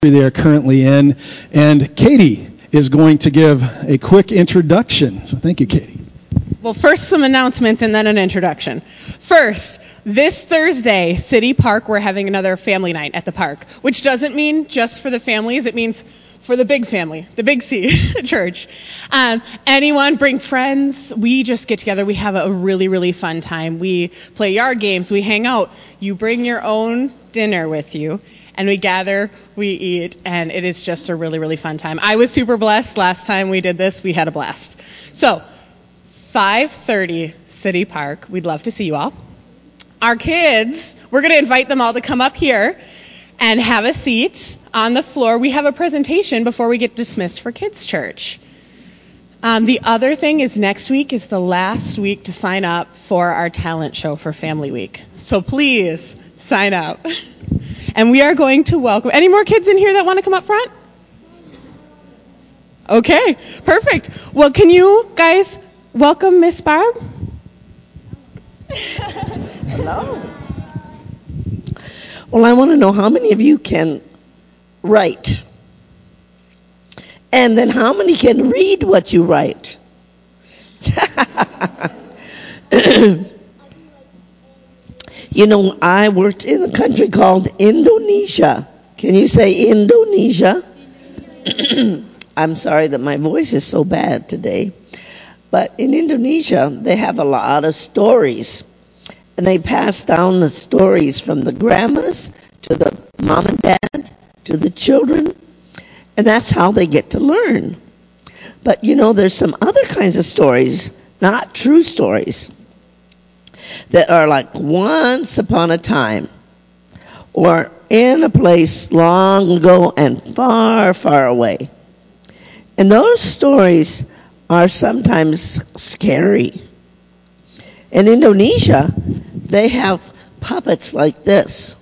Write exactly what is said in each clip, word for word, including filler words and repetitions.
they are currently in. And Katie is going to give a quick introduction. So thank you, Katie. Well, first some announcements and then an introduction. First, this Thursday, City Park, we're having another family night at the park, which doesn't mean just for the families. It means for the big family, the big C church. Um, anyone, bring friends. We just get together. We have a really, really fun time. We play yard games. We hang out. You bring your own dinner with you. And we gather, we eat, and it is just a really, really fun time. I was super blessed. Last time we did this, we had a blast. So, five thirty, City Park. We'd love to see you all. Our kids, we're going to invite them all to come up here and have a seat on the floor. We have a presentation before we get dismissed for Kids Church. Um, the other thing is next week is the last week to sign up for our talent show for Family Week. So please sign up. And we are going to welcome, any more kids in here that want to come up front? Okay, perfect. Well, can you guys welcome Miss Barb? Hello. Well, I want to know how many of you can write? And then how many can read what you write? You know, I worked in a country called Indonesia. Can you say Indonesia? I'm sorry that my voice is so bad today. But in Indonesia, they have a lot of stories. And they pass down the stories from the grandmas to the mom and dad to the children. And that's how they get to learn. But, you know, there's some other kinds of stories, not true stories, that are like once upon a time or in a place long ago and far, far away. And those stories are sometimes scary. In Indonesia, they have puppets like this.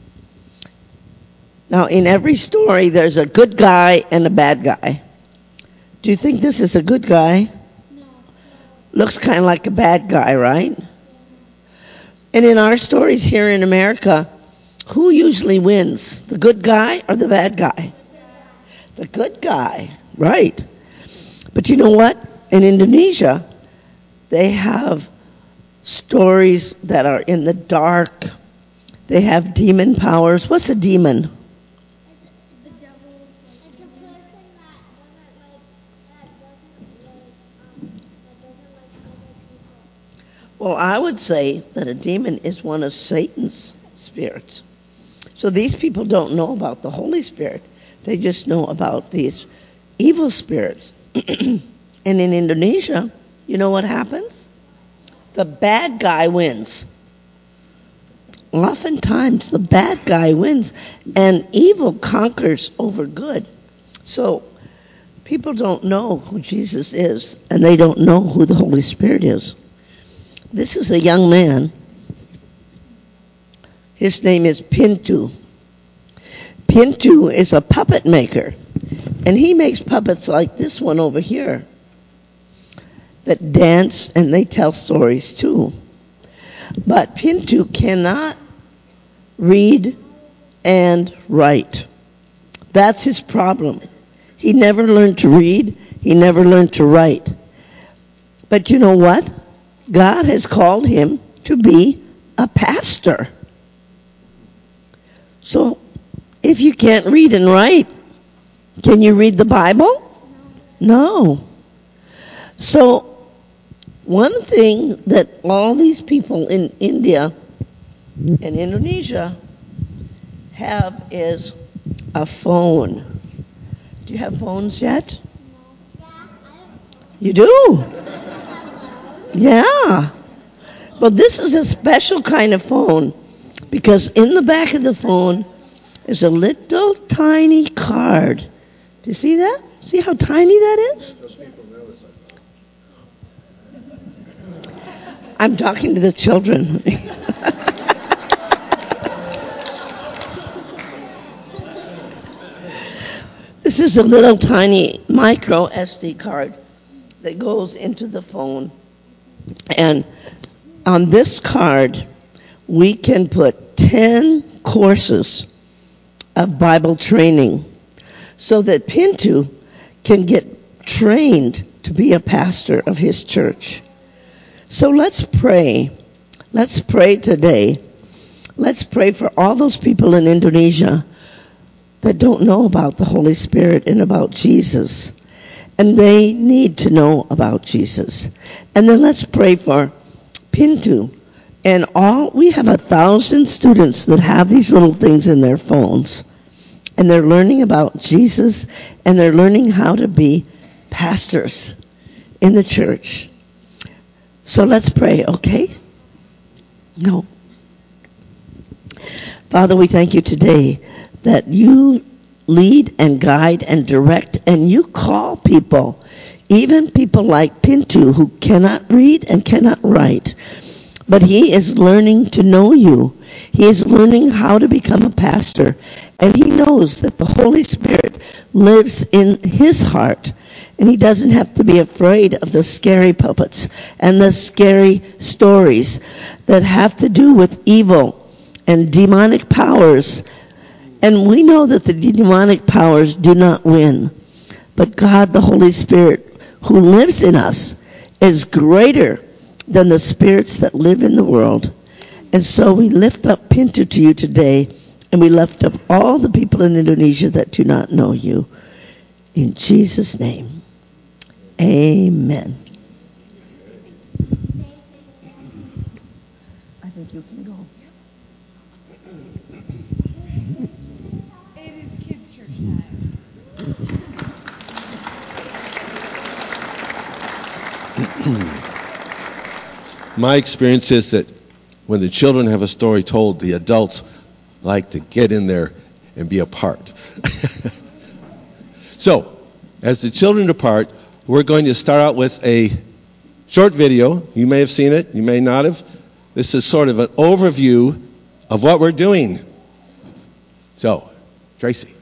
Now, in every story, there's a good guy and a bad guy. Do you think this is a good guy? No. Looks kind of like a bad guy, right? And in our stories here in America, who usually wins? The good guy or the bad guy? The good guy, right. But you know what? In Indonesia, they have stories that are in the dark. They have demon powers. What's a demon? It's the devil. It's a person that doesn't like, that doesn't like, um, that doesn't like other people. Well, I would say that a demon is one of Satan's spirits. So these people don't know about the Holy Spirit. They just know about these evil spirits. And in Indonesia, you know what happens? The bad guy wins. Oftentimes, the bad guy wins, and evil conquers over good. So people don't know who Jesus is, and they don't know who the Holy Spirit is. This is a young man. His name is Pintu. Pintu is a puppet maker, and he makes puppets like this one over here that dance, and they tell stories too. But Pintu cannot read and write. That's his problem. He never learned to read. He never learned to write. But you know what? God has called him to be a pastor. So, if you can't read and write, can you read the Bible? No. So, one thing that all these people in India and Indonesia have is a phone. Do you have phones yet? You do? Yeah. But this is a special kind of phone because in the back of the phone is a little tiny card. Do you see that? See how tiny that is? I'm talking to the children. This is a little tiny micro S D card that goes into the phone. And on this card, we can put ten courses of Bible training so that Pintu can get trained to be a pastor of his church. So let's pray. Let's pray today. Let's pray for all those people in Indonesia that don't know about the Holy Spirit and about Jesus. And they need to know about Jesus. And then let's pray for Pintu. And all, we have a thousand students that have these little things in their phones. And they're learning about Jesus, and they're learning how to be pastors in the church. So let's pray, okay? No. Father, we thank you today that you lead and guide and direct, and you call people, even people like Pintu, who cannot read and cannot write. But he is learning to know you. He is learning how to become a pastor. And he knows that the Holy Spirit lives in his heart. And he doesn't have to be afraid of the scary puppets and the scary stories that have to do with evil and demonic powers. And we know that the demonic powers do not win. But God, the Holy Spirit, who lives in us, is greater than the spirits that live in the world. And so we lift up Pintu to you today, and we lift up all the people in Indonesia that do not know you. In Jesus' name, amen. I think you can go. It is kids' church time. My experience is that when the children have a story told, the adults like to get in there and be a part. So, as the children depart, we're going to start out with a short video. You may have seen it, you may not have. This is sort of an overview of what we're doing. So, Tracy.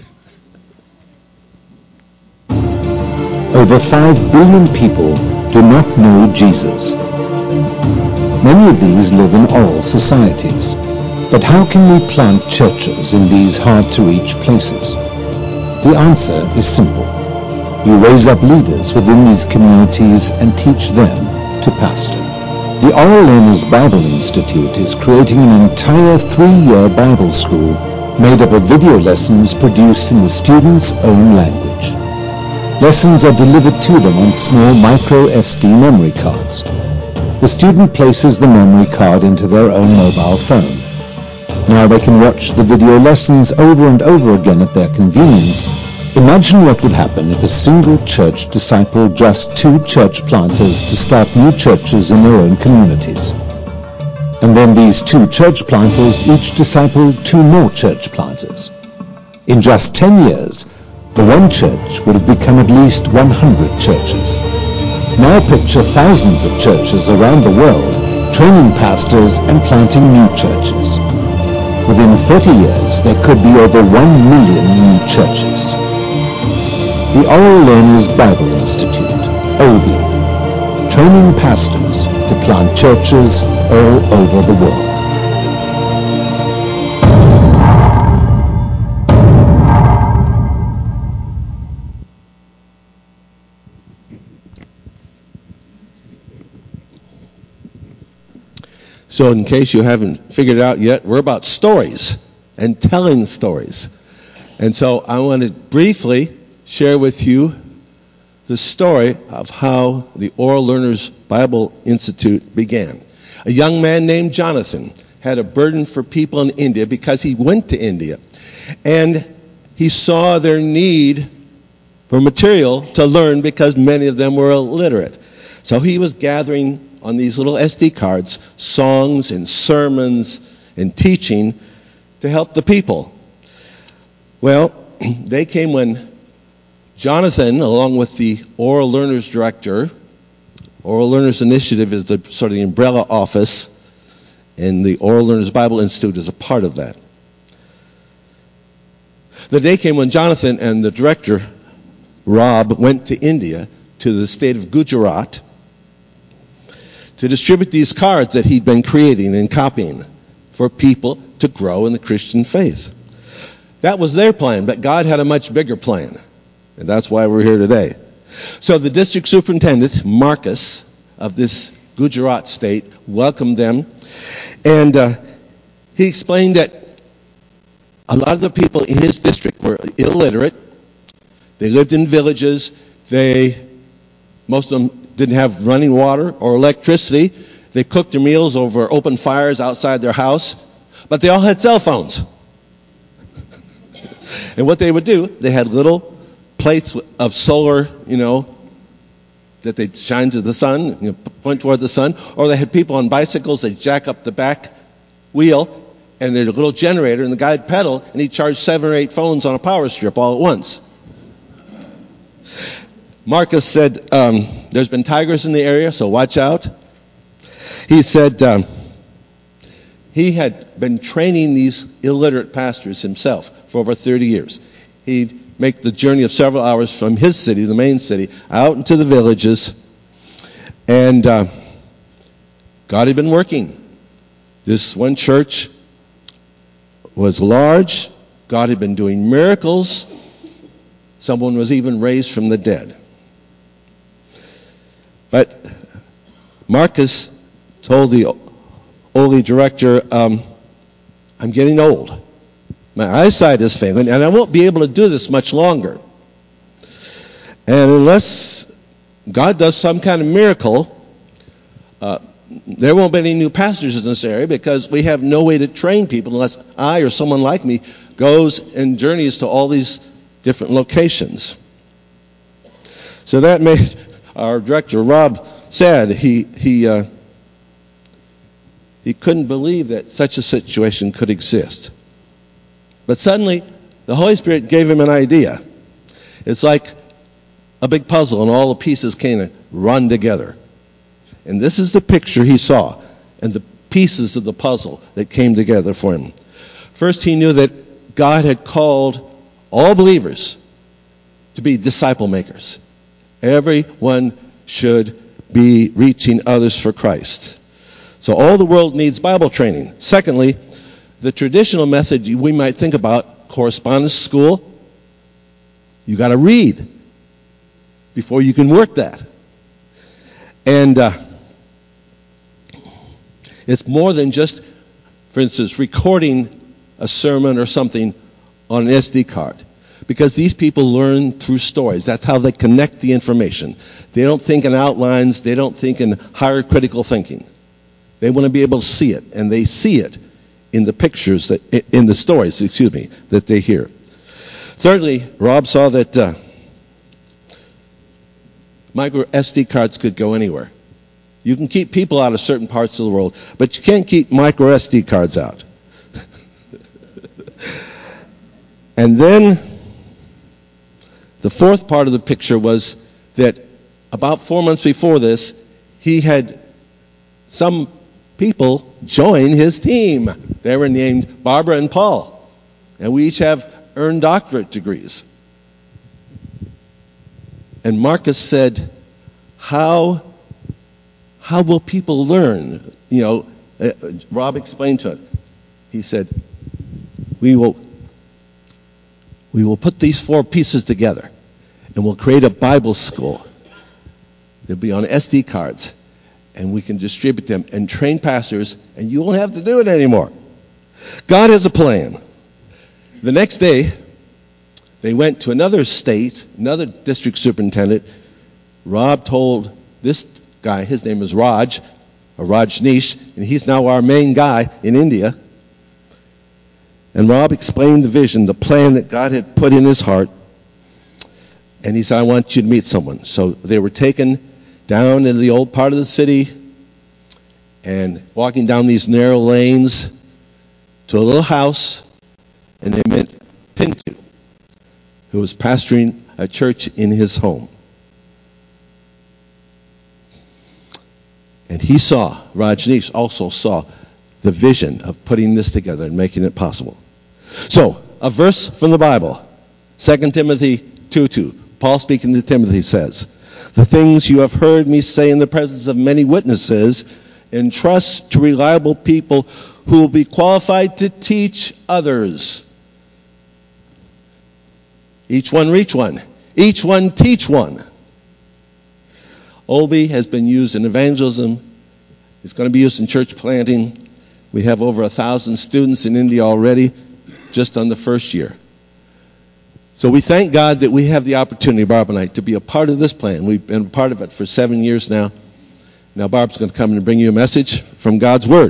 Over five billion people do not know Jesus. Many of these live in oral societies. But how can we plant churches in these hard-to-reach places? The answer is simple. You raise up leaders within these communities and teach them to pastor. The Oral Learners Bible Institute is creating an entire three-year Bible school made up of video lessons produced in the students' own language. Lessons are delivered to them on small micro S D memory cards. The student places the memory card into their own mobile phone. Now they can watch the video lessons over and over again at their convenience. Imagine what would happen if a single church discipled just two church planters to start new churches in their own communities. And then these two church planters each discipled two more church planters. In just ten years, the one church would have become at least one hundred churches. Now picture thousands of churches around the world training pastors and planting new churches. Within thirty years, there could be over one million new churches. The Oral Learners Bible Institute, O L I, training pastors to plant churches all over the world. So in case you haven't figured it out yet, we're about stories and telling stories. And so I want to briefly share with you the story of how the Oral Learners Bible Institute began. A young man named Jonathan had a burden for people in India because he went to India. And he saw their need for material to learn because many of them were illiterate. So he was gathering on these little S D cards songs and sermons and teaching to help the people. Well, they came when Jonathan, along with the Oral Learners Director, Oral Learners Initiative is the sort of the umbrella office, and the Oral Learners Bible Institute is a part of that. The day came when Jonathan and the director, Rob, went to India, to the state of Gujarat, to distribute these cards that he'd been creating and copying for people to grow in the Christian faith. That was their plan, but God had a much bigger plan. And that's why we're here today. So the district superintendent, Marcus, of this Gujarat state, welcomed them. And uh, he explained that a lot of the people in his district were illiterate. They lived in villages. They, most of them didn't have running water or electricity. They cooked their meals over open fires outside their house. But they all had cell phones. And what they would do, they had little plates of solar, you know, that they'd shine to the sun, you know, point toward the sun. Or they had people on bicycles. They'd jack up the back wheel, and there's a little generator, and the guy'd pedal, and he'd charge seven or eight phones on a power strip all at once. Marcus said, um, there's been tigers in the area, so watch out. He said um, he had been training these illiterate pastors himself for over thirty years. He'd make the journey of several hours from his city, the main city, out into the villages, and uh, God had been working. This one church was large. God had been doing miracles. Someone was even raised from the dead. But Marcus told the Oli director, um, I'm getting old. My eyesight is failing, and I won't be able to do this much longer. And unless God does some kind of miracle, uh, there won't be any new pastors in this area because we have no way to train people unless I or someone like me goes and journeys to all these different locations. So that made our director, Rob, sad. He he uh, he couldn't believe that such a situation could exist. But suddenly, the Holy Spirit gave him an idea. It's like a big puzzle, and all the pieces kind of run together. And this is the picture he saw, and the pieces of the puzzle that came together for him. First, he knew that God had called all believers to be disciple makers. Everyone should be reaching others for Christ. So all the world needs Bible training. Secondly, the traditional method we might think about, correspondence school, you got to read before you can work that. And uh, it's more than just, for instance, recording a sermon or something on an S D card. Because these people learn through stories. That's how they connect the information. They don't think in outlines. They don't think in higher critical thinking. They want to be able to see it, and they see it in the pictures, that, in the stories, excuse me, that they hear. Thirdly, Rob saw that uh, micro S D cards could go anywhere. You can keep people out of certain parts of the world, but you can't keep micro S D cards out. And then the fourth part of the picture was that about four months before this, he had some people join his team. They were named Barbara and Paul. And we each have earned doctorate degrees. And Marcus said, how, how will people learn? You know, uh, Rob explained to it. He said, we will, we will put these four pieces together, and we'll create a Bible school. They'll be on S D cards, and we can distribute them and train pastors, and you won't have to do it anymore. God has a plan. The next day, they went to another state, another district superintendent. Rob told this guy, his name is Raj, or Rajneesh, and he's now our main guy in India. And Rob explained the vision, the plan that God had put in his heart. And he said, I want you to meet someone. So they were taken down into the old part of the city and walking down these narrow lanes to a little house, and they met Pintu, who was pastoring a church in his home. And he saw, Rajneesh also saw the vision of putting this together and making it possible. So, a verse from the Bible, Second Timothy two two. Paul speaking to Timothy says, the things you have heard me say in the presence of many witnesses, entrust to reliable people who will be qualified to teach others. Each one reach one. Each one teach one. Obi has been used in evangelism. It's going to be used in church planting. We have over a thousand students in India already, just on the first year. So we thank God that we have the opportunity, Barb and I, to be a part of this plan. We've been a part of it for seven years now. Now Barb's going to come and bring you a message from God's Word.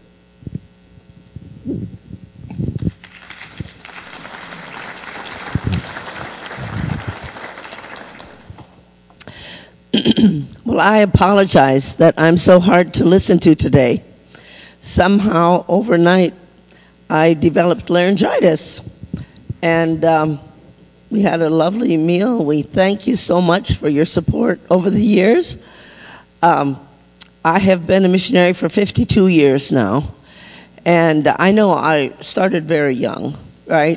Well, I apologize that I'm so hard to listen to today. Somehow, overnight, I developed laryngitis. And um, we had a lovely meal. We thank you so much for your support over the years. Um, I have been a missionary for fifty-two years now. And I know I started very young, right?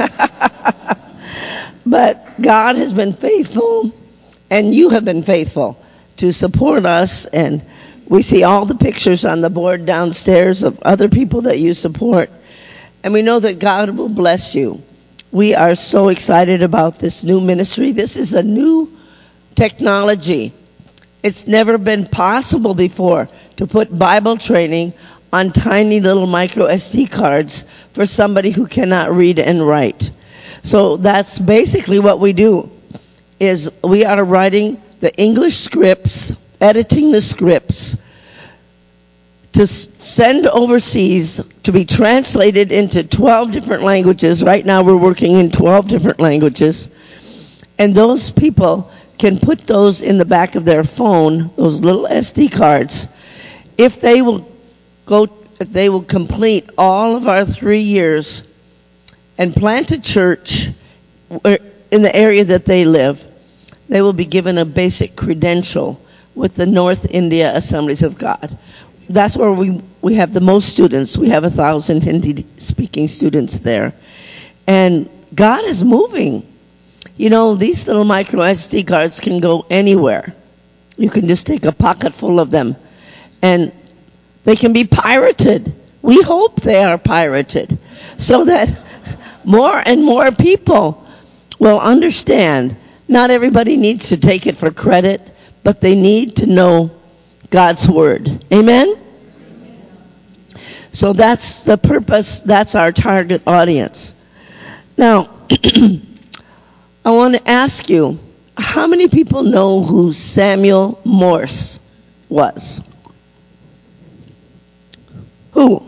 But God has been faithful. And you have been faithful to support us, and we see all the pictures on the board downstairs of other people that you support, and we know that God will bless you. We are so excited about this new ministry. This is a new technology. It's never been possible before to put Bible training on tiny little micro S D cards for somebody who cannot read and write. So that's basically what we do. Is we are writing the English scripts, editing the scripts to send overseas to be translated into twelve different languages. Right now we're working in twelve different languages. And those people can put those in the back of their phone, those little S D cards. If they will go, if they will complete all of our three years and plant a church in the area that they live, they will be given a basic credential with the North India Assemblies of God. That's where we, we have the most students. We have a thousand Hindi-speaking students there. And God is moving. You know, these little micro S D cards can go anywhere. You can just take a pocket full of them. And they can be pirated. We hope they are pirated so that more and more people will understand. Not everybody needs to take it for credit, but they need to know God's Word. Amen? So that's the purpose. That's our target audience. Now, I want to ask you, how many people know who Samuel Morse was? Who?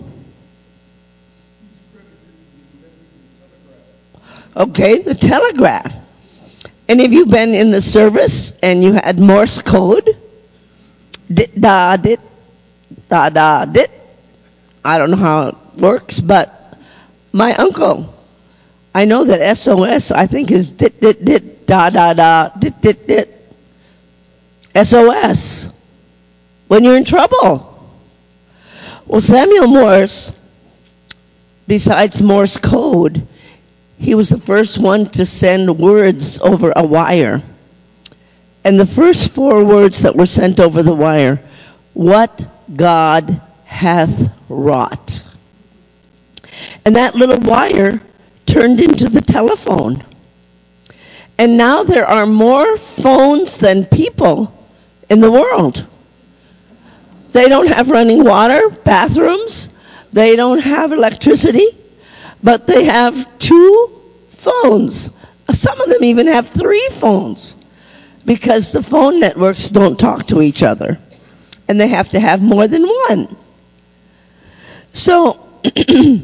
Okay, the telegraph. Any of you been in the service and you had Morse code? Dit, da, dit, da, da, dit. I don't know how it works, but my uncle, I know that S O S, I think, is dit, dit, dit, da, da, da, dit, dit, dit. S O S. When you're in trouble. Well, Samuel Morse, besides Morse code, he was the first one to send words over a wire. And the first four words that were sent over the wire, what God hath wrought. And that little wire turned into the telephone. And now there are more phones than people in the world. They don't have running water, bathrooms. They don't have electricity. But they have two phones. Some of them even have three phones because the phone networks don't talk to each other. And they have to have more than one. So, the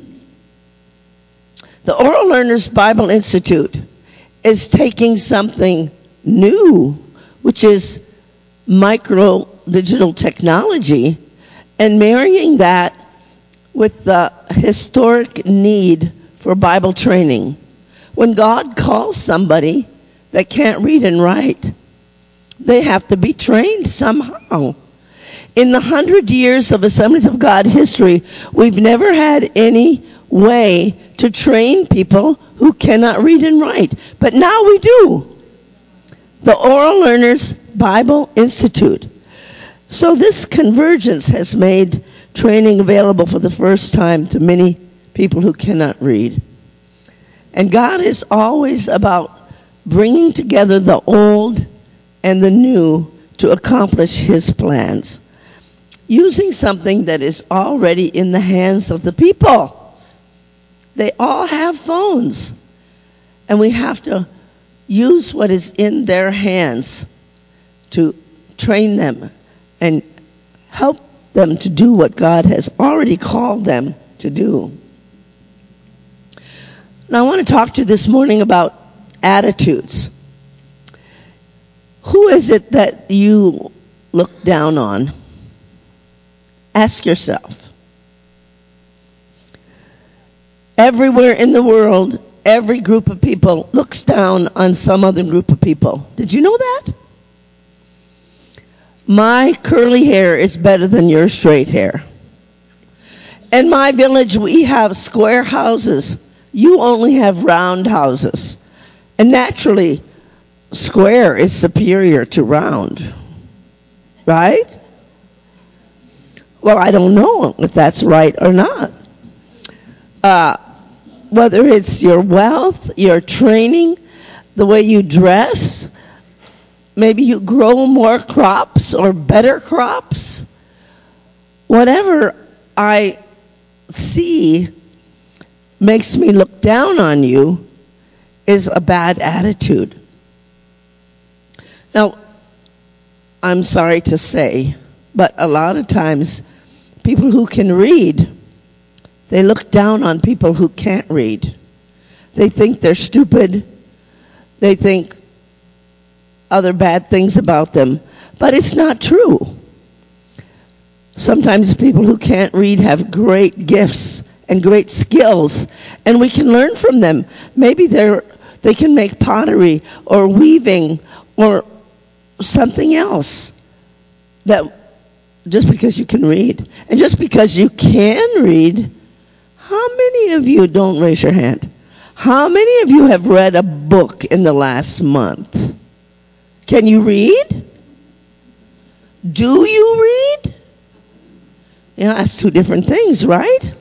Oral Learners Bible Institute is taking something new, which is micro digital technology, and marrying that with the historic need for Bible training. When God calls somebody that can't read and write, they have to be trained somehow. In the hundred years of Assemblies of God history, we've never had any way to train people who cannot read and write. But now we do. The Oral Learners Bible Institute. So this convergence has made training available for the first time to many people who cannot read. And God is always about bringing together the old and the new to accomplish his plans, using something that is already in the hands of the people. They all have phones, and we have to use what is in their hands to train them and help them to do what God has already called them to do. Now I want to talk to you this morning about attitudes. Who is it that you look down on? Ask yourself. Everywhere in the world, every group of people looks down on some other group of people. Did you know that? My curly hair is better than your straight hair. In my village, we have square houses. You only have round houses. And naturally, square is superior to round. Right? Well, I don't know if that's right or not. Uh, whether it's your wealth, your training, the way you dress, maybe you grow more crops or better crops. Whatever I see makes me look down on you is a bad attitude. Now, I'm sorry to say, but a lot of times people who can read, they look down on people who can't read. They think they're stupid. They think other bad things about them. But it's not true. Sometimes people who can't read have great gifts and great skills, and we can learn from them. Maybe they're they can make pottery or weaving or something else, that just because you can read. And just because you can read, how many of you, don't raise your hand, how many of you have read a book in the last month? Can you read? Do you read? You know, that's two different things, right?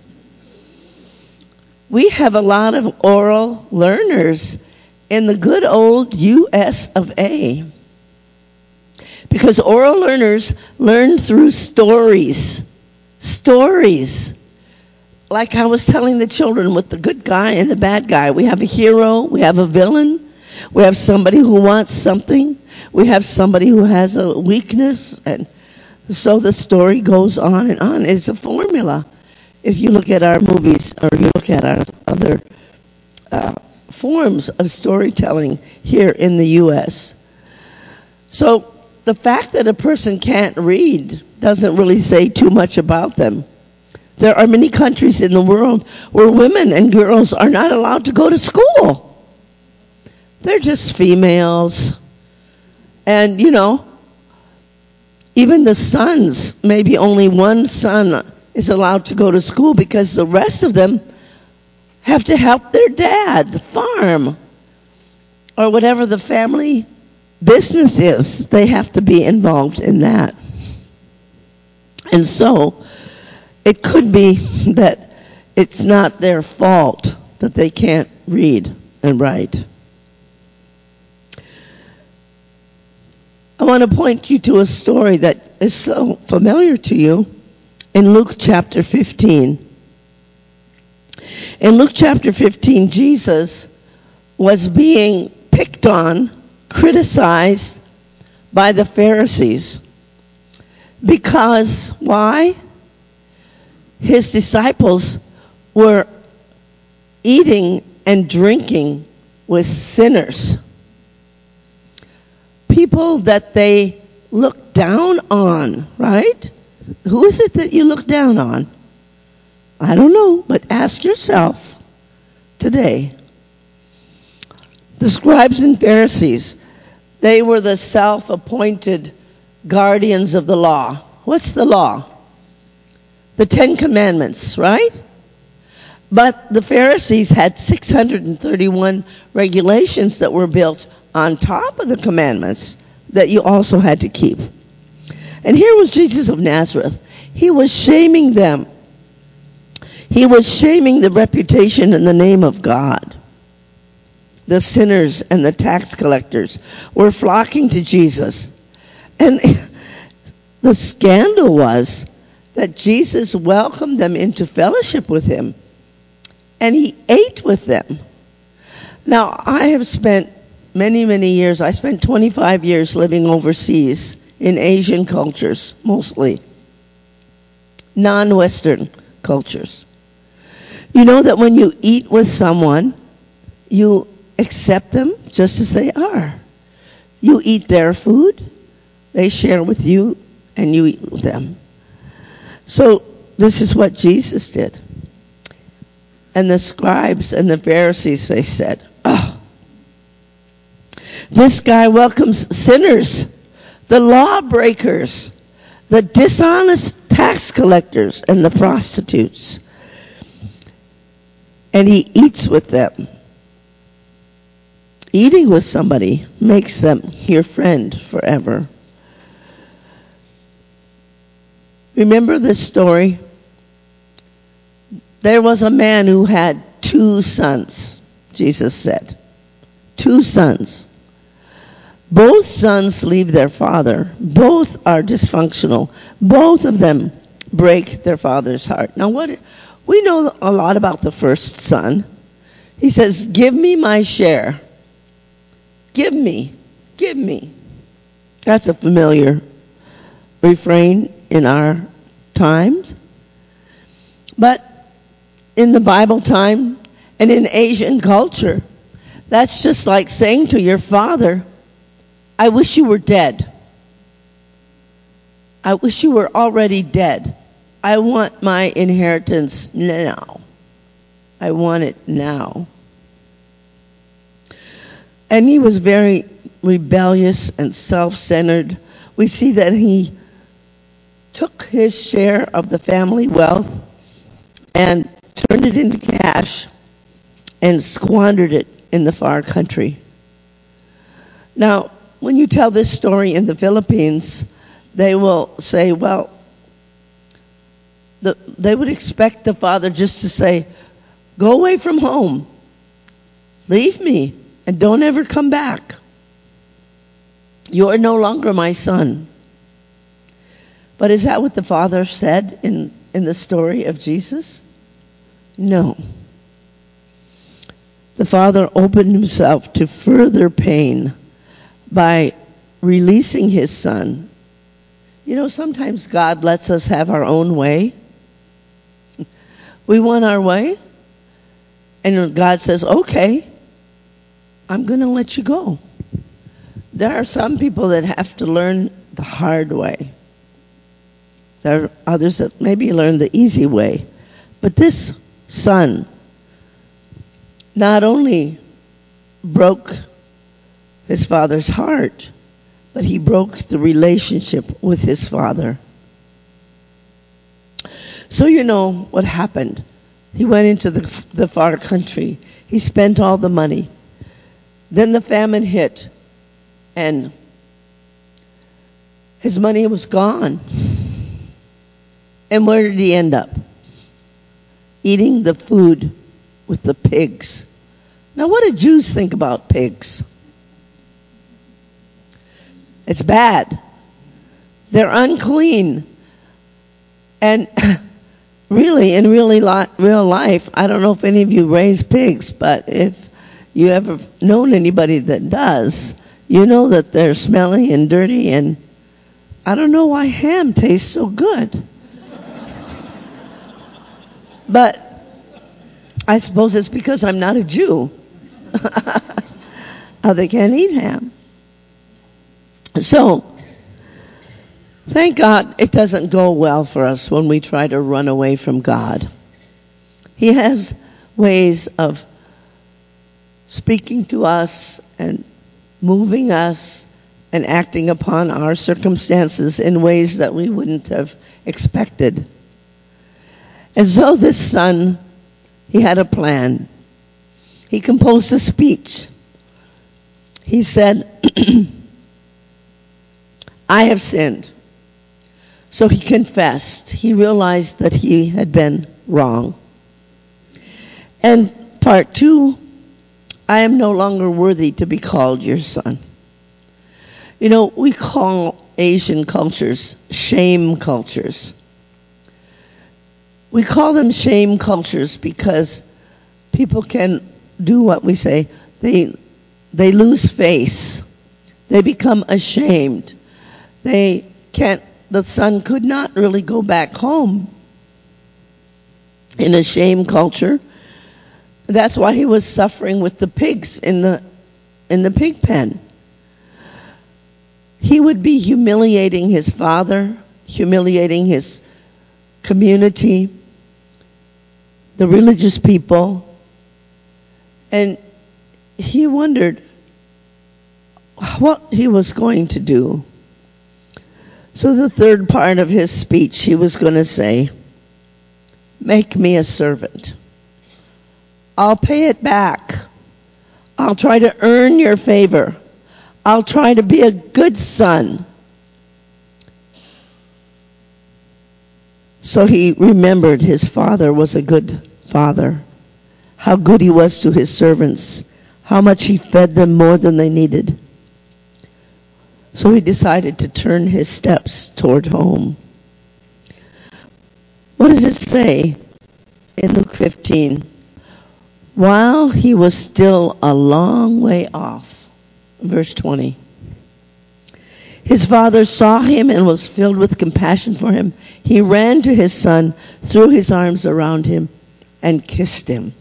We have a lot of oral learners in the good old U S of A. Because oral learners learn through stories. Stories. Like I was telling the children with the good guy and the bad guy. We have a hero, we have a villain, we have somebody who wants something, we have somebody who has a weakness, and so the story goes on and on. It's a formula. If you look at our movies or you look at our other uh, forms of storytelling here in the U S. So the fact that a person can't read doesn't really say too much about them. There are many countries in the world where women and girls are not allowed to go to school. They're just females. And, you know, even the sons, maybe only one son is allowed to go to school because the rest of them have to help their dad farm or whatever the family business is. They have to be involved in that. And so it could be that it's not their fault that they can't read and write. I want to point you to a story that is so familiar to you in Luke chapter fifteen. In Luke chapter fifteen, Jesus was being picked on, criticized by the Pharisees. Because, why? His disciples were eating and drinking with sinners. People that they look down on, right? Who is it that you look down on? I don't know, but ask yourself today. The scribes and Pharisees, they were the self-appointed guardians of the law. What's the law? The Ten Commandments, right? But the Pharisees had six hundred thirty-one regulations that were built on top of the commandments that you also had to keep. And here was Jesus of Nazareth. He was shaming them. He was shaming the reputation and the name of God. the sinners and the tax collectors were flocking to Jesus. And the scandal was that Jesus welcomed them into fellowship with him, and he ate with them. Now, I have spent many, many years, I spent twenty-five years living overseas in Asian cultures, mostly non-Western cultures. You know that when you eat with someone, you accept them just as they are. You eat their food, they share with you, and you eat with them. So this is what Jesus did. And the scribes and the Pharisees, they said, oh, this guy welcomes sinners, the lawbreakers, the dishonest tax collectors, and the prostitutes. And he eats with them. Eating with somebody makes them your friend forever. Remember this story? There was a man who had two sons, Jesus said. Two sons. Both sons leave their father. Both are dysfunctional. Both of them break their father's heart. Now, what we know a lot about the first son. He says, give me my share. Give me. Give me. That's a familiar refrain in our times. But in the Bible time and in Asian culture, that's just like saying to your father, I wish you were dead. I wish you were already dead. I want my inheritance now. I want it now. And he was very rebellious and self-centered. We see that he took his share of the family wealth and turned it into cash and squandered it in the far country. Now, when you tell this story in the Philippines, they will say, well, the, they would expect the father just to say, go away from home, leave me, and don't ever come back. You are no longer my son. But is that what the father said in, in the story of Jesus? No. The father opened himself to further pain by releasing his son. You know, sometimes God lets us have our own way. We want our way. And God says, okay, I'm going to let you go. There are some people that have to learn the hard way. There are others that maybe learn the easy way. But this son not only broke his father's heart, but he broke the relationship with his father. So you know what happened. He went into the, the far country. He spent all the money. Then the famine hit, and his money was gone. And where did he end up? Eating the food with the pigs. Now, what do Jews think about pigs? It's bad. They're unclean. And really, in really li- real life, I don't know if any of you raise pigs, but if you ever known anybody that does, you know that they're smelly and dirty, and I don't know why ham tastes so good. But I suppose it's because I'm not a Jew. uh, they can't eat ham. So, thank God it doesn't go well for us when we try to run away from God. He has ways of speaking to us and moving us and acting upon our circumstances in ways that we wouldn't have expected. And so this son, he had a plan. He composed a speech. He said, I have sinned. So he confessed. He realized that he had been wrong. And part two I am no longer worthy to be called your son. You know, we call Asian cultures shame cultures. We call them shame cultures because people can do what we say. They they lose face. They become ashamed. They can't, the son could not really go back home in a shame culture. That's why he was suffering with the pigs in the in the pig pen. He would be humiliating his father, humiliating his community, the religious people. And he wondered what he was going to do. So the third part of his speech, he was going to say, make me a servant. I'll pay it back. I'll try to earn your favor. I'll try to be a good son. So he remembered his father was a good father, how good he was to his servants, how much he fed them more than they needed. So he decided to turn his steps toward home. What does it say in Luke fifteen? While he was still a long way off, verse twenty, his father saw him and was filled with compassion for him. He ran to his son, threw his arms around him, and kissed him.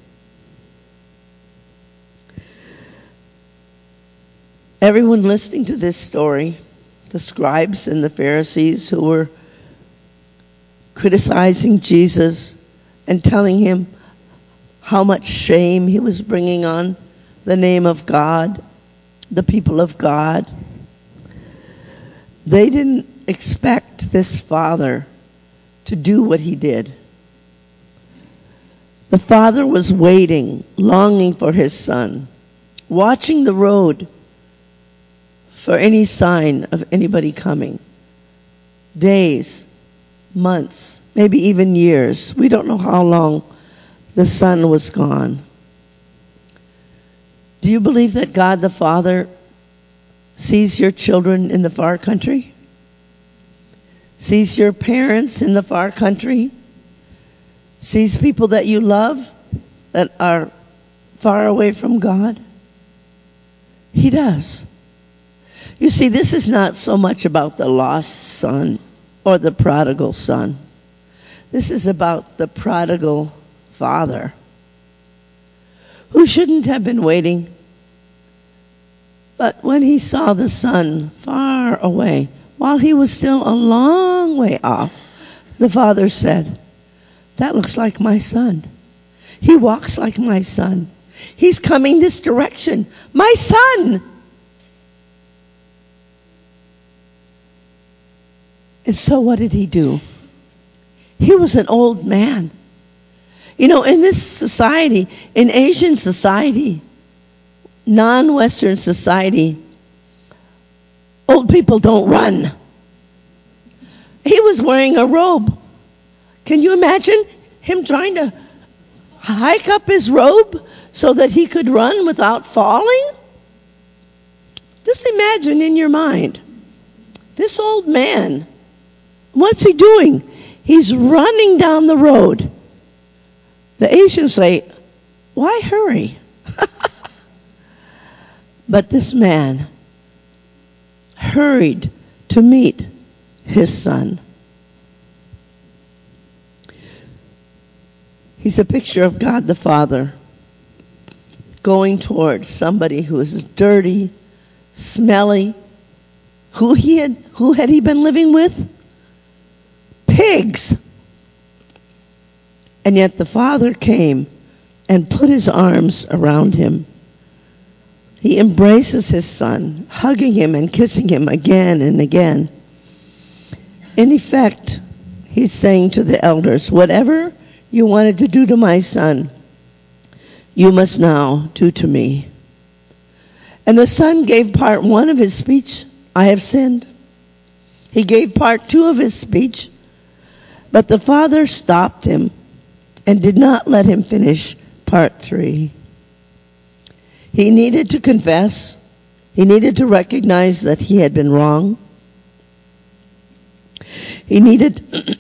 Everyone listening to this story, the scribes and the Pharisees who were criticizing Jesus and telling him how much shame he was bringing on the name of God, the people of God, they didn't expect this father to do what he did. The father was waiting, longing for his son, watching the road for any sign of anybody coming. Days, months, maybe even years. We don't know how long the son was gone. Do you believe that God the Father sees your children in the far country? Sees your parents in the far country? Sees people that you love that are far away from God? He does. You see, this is not so much about the lost son or the prodigal son. This is about the prodigal father who shouldn't have been waiting. But when he saw the son far away, while he was still a long way off, the father said, that looks like my son. He walks like my son. He's coming this direction. My son! And so what did he do? He was an old man. You know, in this society, in Asian society, non-Western society, old people don't run. He was wearing a robe. Can you imagine him trying to hike up his robe so that he could run without falling? Just imagine in your mind, this old man, what's he doing? He's running down the road. The Asians say, why hurry? But this man hurried to meet his son. He's a picture of God the Father going towards somebody who is dirty, smelly. Who he had who had he been living with? Pigs. And yet the father came and put his arms around him. He embraces his son, hugging him and kissing him again and again. In effect, he's saying to the elders, whatever you wanted to do to my son, you must now do to me. And the son gave part one of his speech, I have sinned. He gave part two of his speech, but the father stopped him and did not let him finish part three. He needed to confess. He needed to recognize that he had been wrong. He needed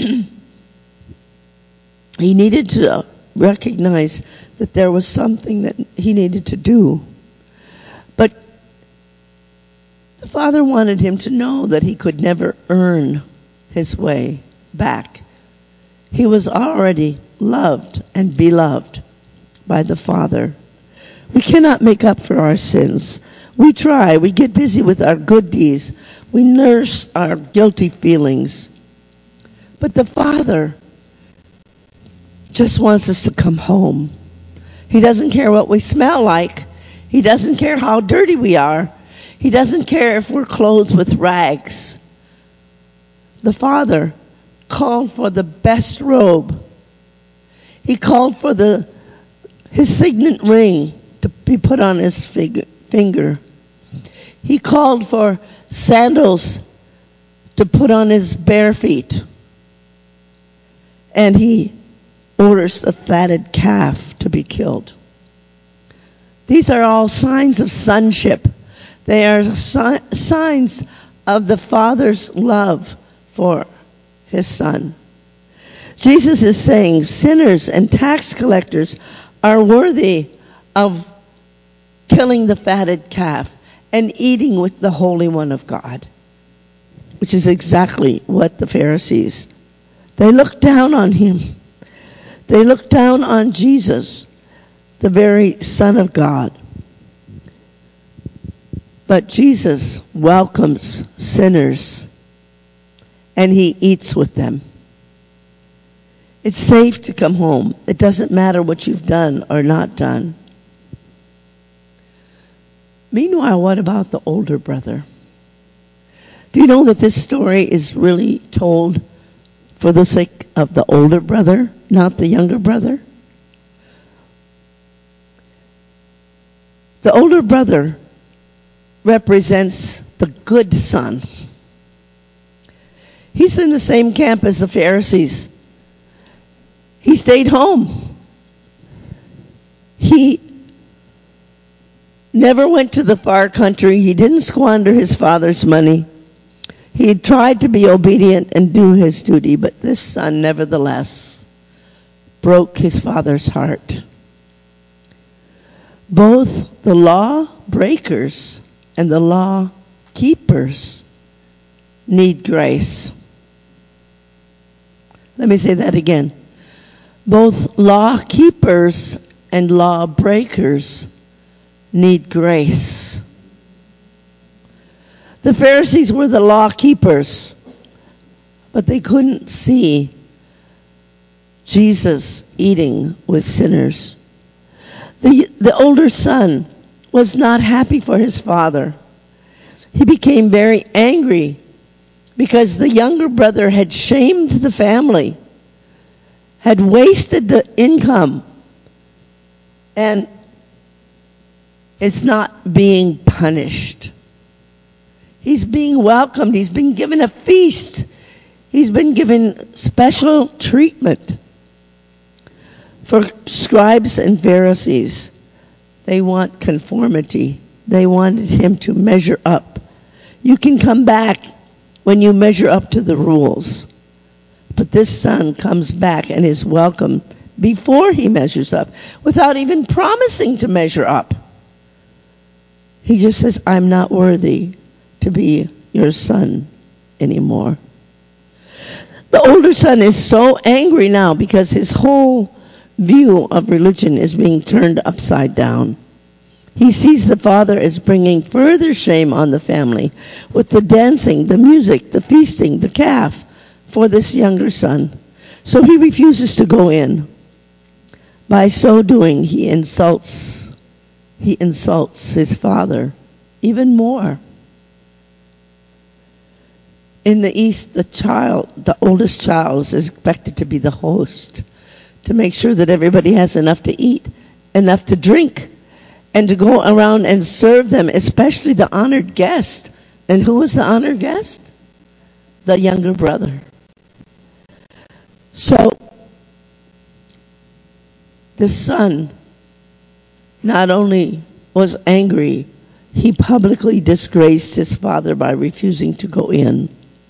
he needed to recognize that there was something that he needed to do. But the Father wanted him to know that he could never earn his way back. He was already loved and beloved by the Father. We cannot make up for our sins. We try. We get busy with our good deeds. We nurse our guilty feelings. But the Father just wants us to come home. He doesn't care what we smell like. He doesn't care how dirty we are. He doesn't care if we're clothed with rags. The Father called for the best robe. He called for the his signet ring to be put on his fig- finger. He called for sandals to put on his bare feet. And he orders the fatted calf to be killed. These are all signs of sonship. They are si- signs of the Father's love for his Son. Jesus is saying sinners and tax collectors are worthy of killing the fatted calf and eating with the Holy One of God, which is exactly what the Pharisees, they looked down on him. They looked down on Jesus, the very Son of God. But Jesus welcomes sinners and he eats with them. It's safe to come home. It doesn't matter what you've done or not done. Meanwhile, what about the older brother? Do you know that this story is really told for the sake of the older brother, not the younger brother? The older brother represents the good son. He's in the same camp as the Pharisees. He stayed home. He never went to the far country. He didn't squander his father's money. He tried to be obedient and do his duty, but this son nevertheless broke his father's heart. Both the law breakers and the law keepers need grace. Let me say that again. Both law keepers and law breakers need grace. The Pharisees were the law keepers, but they couldn't see Jesus eating with sinners. The, the older son was not happy for his father. He became very angry because the younger brother had shamed the family, had wasted the income, and is not being punished. He's being welcomed. He's been given a feast. He's been given special treatment. For scribes and Pharisees, they want conformity. They wanted him to measure up. You can come back when you measure up to the rules. But this son comes back and is welcomed before he measures up, without even promising to measure up. He just says, I'm not worthy to be your son anymore. The older son is so angry now because his whole view of religion is being turned upside down. He sees the father as bringing further shame on the family with the dancing, the music, the feasting, the calf for this younger son. So he refuses to go in. By so doing, he insults he insults his father even more. In the East, the child, the oldest child is expected to be the host, to make sure that everybody has enough to eat, enough to drink, and to go around and serve them, especially the honored guest. And who was the honored guest? The younger brother. So, the son not only was angry. He publicly disgraced his father by refusing to go in.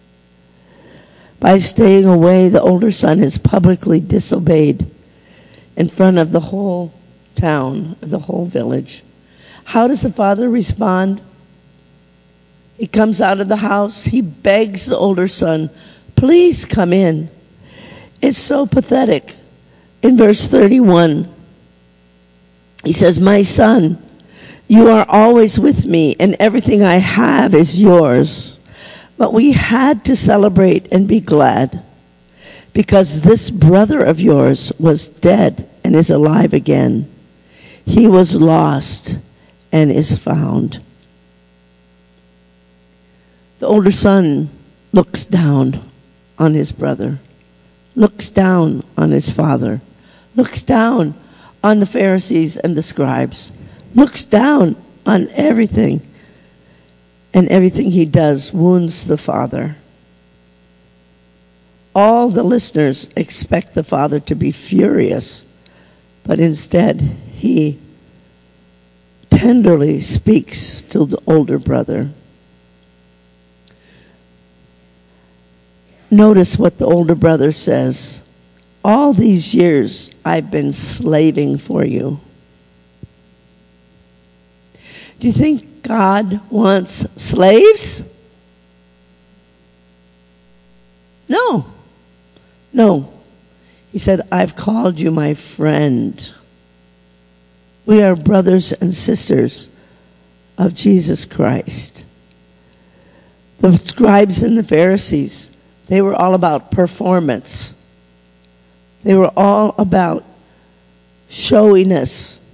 By staying away, the older son is publicly disobeyed in front of the whole town, the whole village. How does the father respond? He comes out of the house. He begs the older son, please come in. It's so pathetic. In verse thirty-one, he says, my son, you are always with me, and everything I have is yours. But we had to celebrate and be glad, because this brother of yours was dead and is alive again. He was lost and is found. The older son looks down on his brother, looks down on his father, looks down on the Pharisees and the scribes, looks down on everything, and everything he does wounds the father. All the listeners expect the father to be furious, but instead he tenderly speaks to the older brother. Notice what the older brother says. All these years I've been slaving for you. Do you think God wants slaves? No. No. He said, I've called you my friend. We are brothers and sisters of Jesus Christ. The scribes and the Pharisees, they were all about performance. They were all about showiness.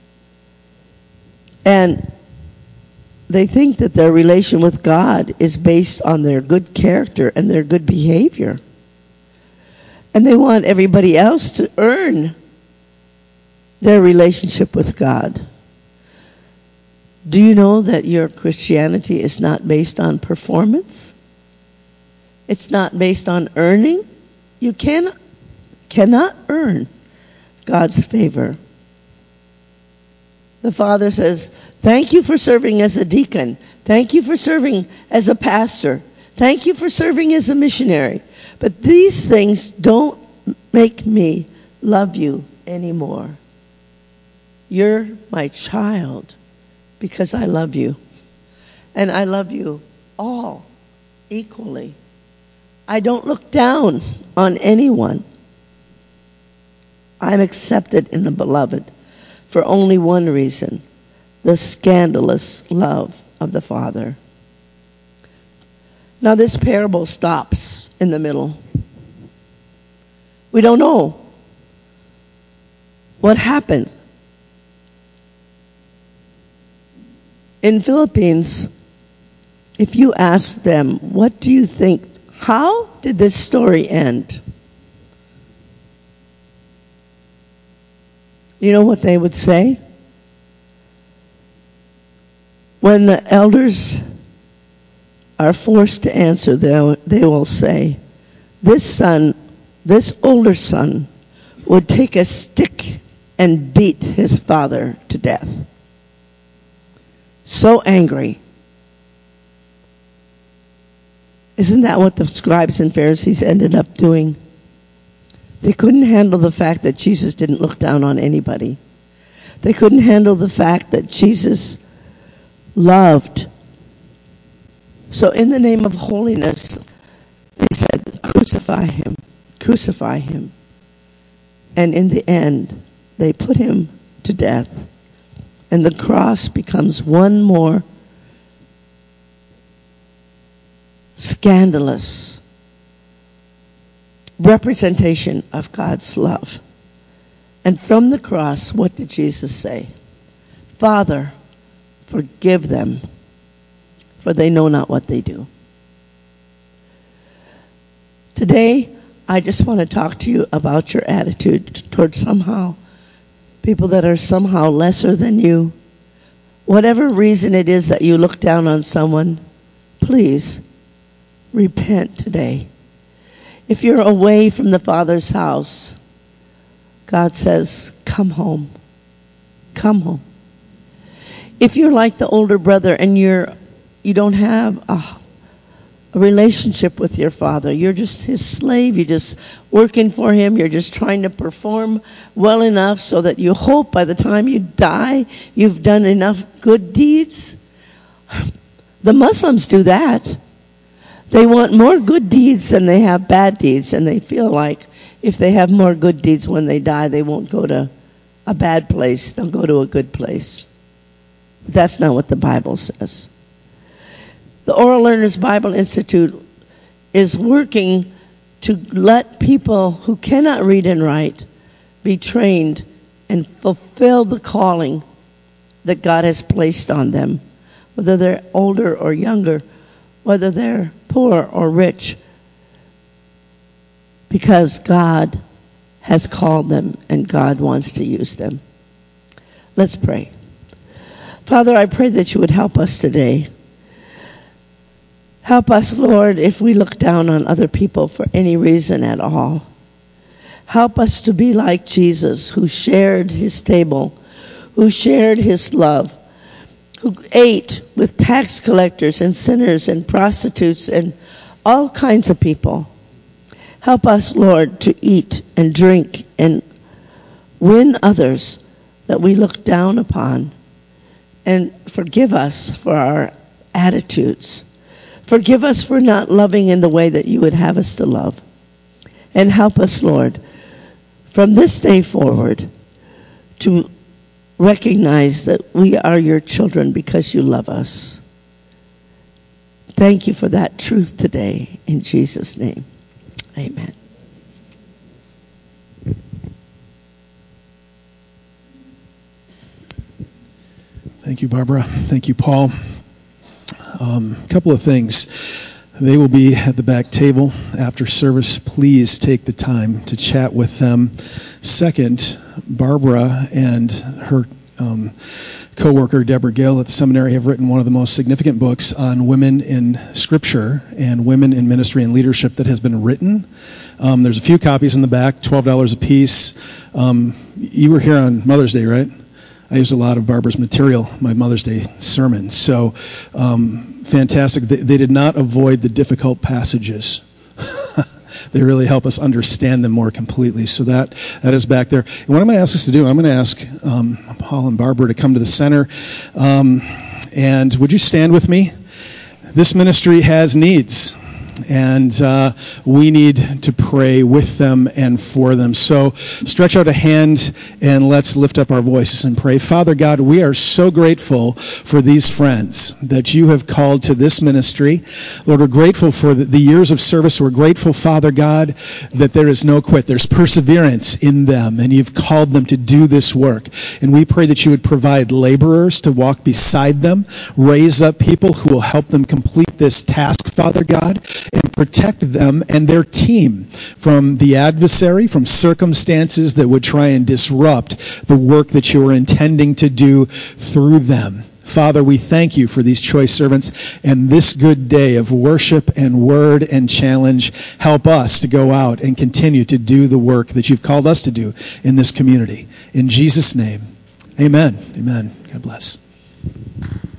And they think that their relation with God is based on their good character and their good behavior. And they want everybody else to earn their relationship with God. Do you know that your Christianity is not based on performance? It's not based on earning. You cannot, cannot earn God's favor. The father says, thank you for serving as a deacon. Thank you for serving as a pastor. Thank you for serving as a missionary. But these things don't make me love you anymore. You're my child because I love you. And I love you all equally. I don't look down on anyone. I'm accepted in the beloved for only one reason, the scandalous love of the Father. Now this parable stops in the middle. We don't know what happened. In Philippines, if you ask them, what do you think, how did this story end? You know what they would say? When the elders are forced to answer, they will say, this son, this older son, would take a stick and beat his father to death. So angry. Isn't that what the scribes and Pharisees ended up doing? They couldn't handle the fact that Jesus didn't look down on anybody. They couldn't handle the fact that Jesus loved. So in the name of holiness, they said, crucify him, crucify him. And in the end, they put him to death. And the cross becomes one more scandalous representation of God's love. And from the cross, what did Jesus say? Father, forgive them, for they know not what they do. Today, I just want to talk to you about your attitude towards somehow people that are somehow lesser than you. Whatever reason it is that you look down on someone, please repent today. If you're away from the Father's house, God says, come home. Come home. if you're like the older brother and you're you don't have a, a relationship with your father, you're just his slave, you're just working for him, you're just trying to perform well enough so that you hope by the time you die you've done enough good deeds. The Muslims do that. They want more good deeds than they have bad deeds, and they feel like if they have more good deeds when they die, they won't go to a bad place, they'll go to a good place. But that's not what the Bible says. The Oral Learners Bible Institute is working to let people who cannot read and write be trained and fulfill the calling that God has placed on them, whether they're older or younger, whether they're poor or rich, because God has called them and God wants to use them. Let's pray. Father, I pray that you would help us today. Help us, Lord, if we look down on other people for any reason at all. Help us to be like Jesus, who shared his table, who shared his love, who ate with tax collectors and sinners and prostitutes and all kinds of people. Help us, Lord, to eat and drink and win others that we look down upon. And forgive us for our attitudes. Forgive us for not loving in the way that you would have us to love. And help us, Lord, from this day forward to recognize that we are your children because you love us. Thank you for that truth today. In Jesus' name, amen. Thank you, Barbara. Thank you, Paul. Um, a couple of things. They will be at the back table after service. Please take the time to chat with them. Second, Barbara and her um, co-worker, Deborah Gill, at the seminary have written one of the most significant books on women in Scripture and women in ministry and leadership that has been written. Um, there's a few copies in the back, twelve dollars a piece. Um, you were here on Mother's Day, right? I used a lot of Barbara's material, my Mother's Day sermon. So um, fantastic. They, they did not avoid the difficult passages. They really help us understand them more completely. So that that is back there. And what I'm going to ask us to do, I'm going to ask um, Paul and Barbara to come to the center. Um, and would you stand with me? This ministry has needs. And uh, we need to pray with them and for them. So stretch out a hand and let's lift up our voices and pray. Father God, we are so grateful for these friends that you have called to this ministry. Lord, we're grateful for the, the years of service. We're grateful, Father God, that there is no quit. There's perseverance in them, and you've called them to do this work. And we pray that you would provide laborers to walk beside them, raise up people who will help them complete this task, Father God, and protect them and their team from the adversary, from circumstances that would try and disrupt the work that you are intending to do through them. Father, we thank you for these choice servants and this good day of worship and word and challenge. Help us to go out and continue to do the work that you've called us to do in this community. In Jesus' name, amen. Amen. God bless.